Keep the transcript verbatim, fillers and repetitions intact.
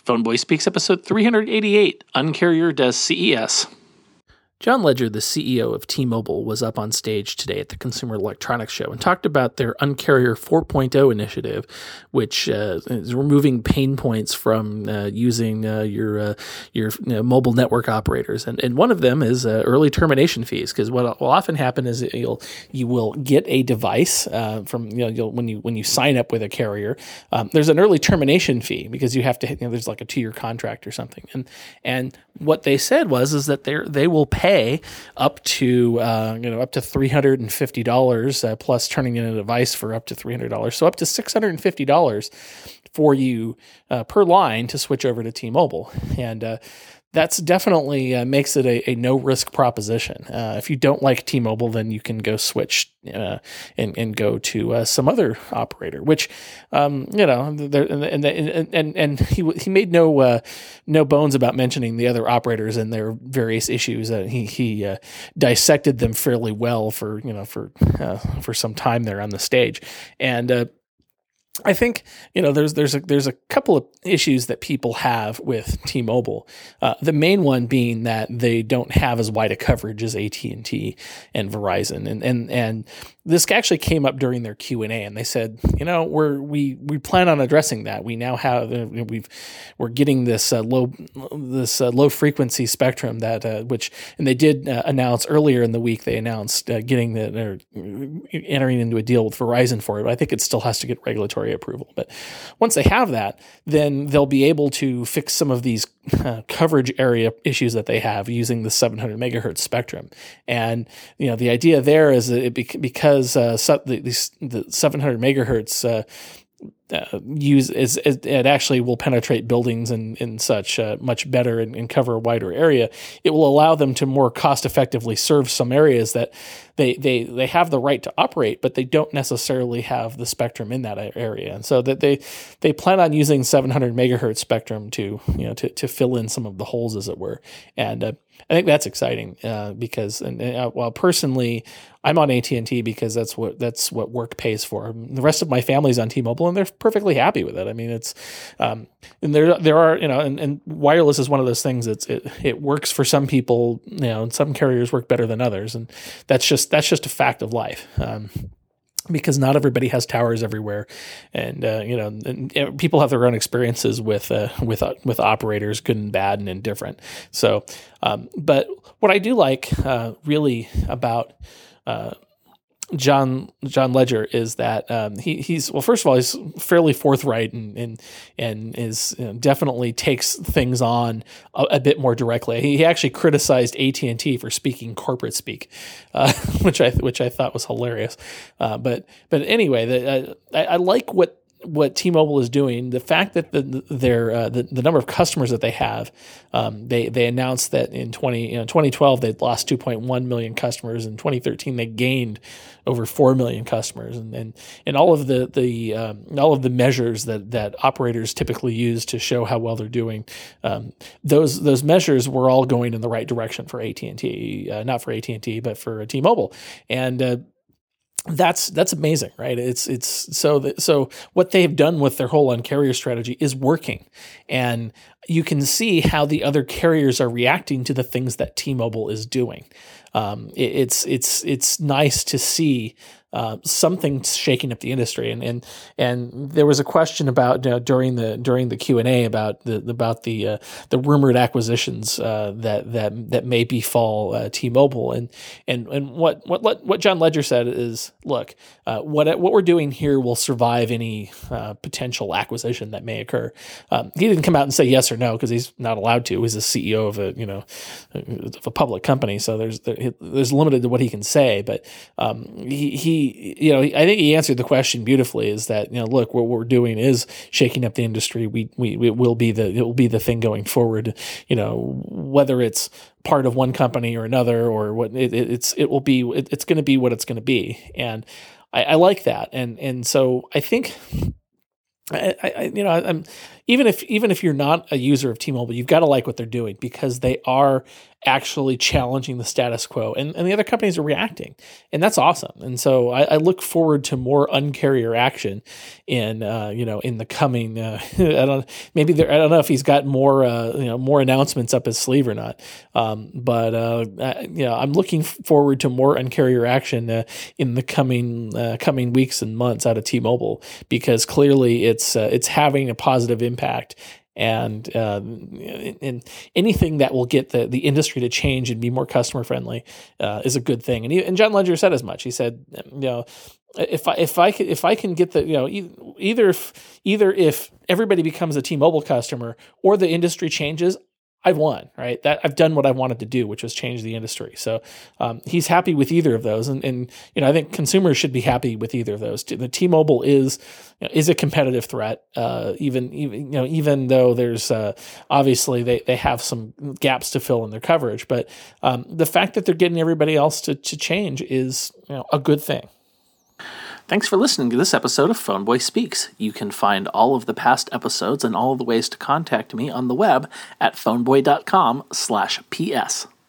Phone Boy Speaks, episode three eighty-eight, Uncarrier does C E S. John Legere, the C E O of T-Mobile, was up on stage today at the Consumer Electronics Show and talked about their Uncarrier four point oh initiative, which uh, is removing pain points from uh, using uh, your uh, your you know, mobile network operators. And, and one of them is uh, early termination fees, because what will often happen is you'll you will get a device uh, from you know you'll, when you when you sign up with a carrier. Um, there's an early termination fee because you have to you know, there's like a two year contract or something. And and what they said was is that they they will pay up to uh, you know up to three hundred fifty dollars uh, plus turning in a device for up to three hundred dollars, so up to six hundred fifty dollars for you uh, per line to switch over to T-Mobile, and uh, that's definitely uh, makes it a, a no risk proposition. Uh, if you don't like T-Mobile, then you can go switch uh, and and go to uh, some other operator. Which um, you know, there, and and and and he he made no uh, no bones about mentioning the other operators and their various issues. Uh, he he uh, dissected them fairly well for you know for uh, for some time there on the stage, and. Uh, I think you know there's there's a there's a couple of issues that people have with T-Mobile. Uh, the main one being that they don't have as wide a coverage as A T and T and Verizon, and and and this actually came up during their Q and A, and they said, you know, we're we we plan on addressing that. We now have uh, we've we're getting this uh, low this uh, low frequency spectrum that uh, which and they did uh, announce earlier in the week. They announced uh, getting the or entering into a deal with Verizon for it, but I think it still has to get regulatory approval. But once they have that, then they'll be able to fix some of these uh, coverage area issues that they have using the seven hundred megahertz spectrum. And you know, the idea there is that it be, because uh, so the, the seven hundred megahertz uh, Uh, use is, is it actually will penetrate buildings and, and such uh, much better and, and cover a wider area. It will allow them to more cost effectively serve some areas that they they they have the right to operate, but they don't necessarily have the spectrum in that area. And so that they they plan on using seven hundred megahertz spectrum to you know to to fill in some of the holes, as it were. And uh, I think that's exciting uh, because and, and uh, well, personally, I'm on A T and T because that's what that's what work pays for. The rest of my family's on T-Mobile, and they're perfectly happy with it. I mean, it's um, and there there are you know, and, and wireless is one of those things that's it it works for some people. You know, and some carriers work better than others, and that's just that's just a fact of life. Um, because not everybody has towers everywhere, and uh, you know, and, and people have their own experiences with uh, with uh, with operators, good and bad and indifferent. So, um, but what I do like uh, really about uh, John John Legere is that um, he he's well, first of all, he's fairly forthright and and and is you know, definitely takes things on a, a bit more directly. He actually criticized A T and T for speaking corporate speak, uh, which I which I thought was hilarious. Uh, but but anyway, the, uh, I, I like what. what T-Mobile is doing, the fact that the their uh, the, the number of customers that they have, um, they they announced that in twenty you know twenty twelve they'd lost two point one million customers. In twenty thirteen they gained over four million customers, and and, and all of the the um, all of the measures that that operators typically use to show how well they're doing, um, those those measures were all going in the right direction for A T and T, uh, not for A T and T, but for T-Mobile, and uh, That's that's amazing, right? It's it's so that, so what they've done with their whole Un-carrier strategy is working, and you can see how the other carriers are reacting to the things that T-Mobile is doing. Um, it, it's it's it's nice to see uh, something shaking up the industry, and and and there was a question about uh, during the during the Q and A about the about the uh, the rumored acquisitions uh, that that that may befall uh, T-Mobile, and and and what what what John Legere said is, look, uh, what what we're doing here will survive any uh, potential acquisition that may occur. Um, he didn't come out and say yes or no because he's not allowed to. He's the C E O of a you know of a public company, so there's there's limited to what he can say. But um, he he you know I think he answered the question beautifully. Is that you know look, what we're doing is shaking up the industry. We we it will be the it will be the thing going forward. You know whether it's part of one company or another or what it, it's it will be it, it's going to be what it's going to be, and I, I like that. And and so I think. I, I, you know, I'm even if even if you're not a user of T-Mobile, you've got to like what they're doing because they are actually challenging the status quo, and, and the other companies are reacting, and that's awesome. And so I, I look forward to more uncarrier action in uh, you know in the coming. Uh, I don't maybe there, I don't know if he's got more uh, you know more announcements up his sleeve or not, um, but uh, I, you know I'm looking forward to more uncarrier action uh, in the coming uh, coming weeks and months out of T-Mobile because clearly it's uh, it's having a positive impact. And uh, and anything that will get the, the industry to change and be more customer friendly uh, is a good thing. And he, and John Legere said as much. He said, you know, if I if I can if I can get the you know either if either if everybody becomes a T-Mobile customer or the industry changes, I've won, right? That I've done what I wanted to do, which was change the industry. So um, he's happy with either of those, and, and you know I think consumers should be happy with either of those. The T-Mobile is you know, is a competitive threat, uh, even even you know even though there's uh, obviously they they have some gaps to fill in their coverage, but um, the fact that they're getting everybody else to to change is you know a good thing. Thanks for listening to this episode of Phoneboy Speaks. You can find all of the past episodes and all of the ways to contact me on the web at phoneboy dot com slash P S.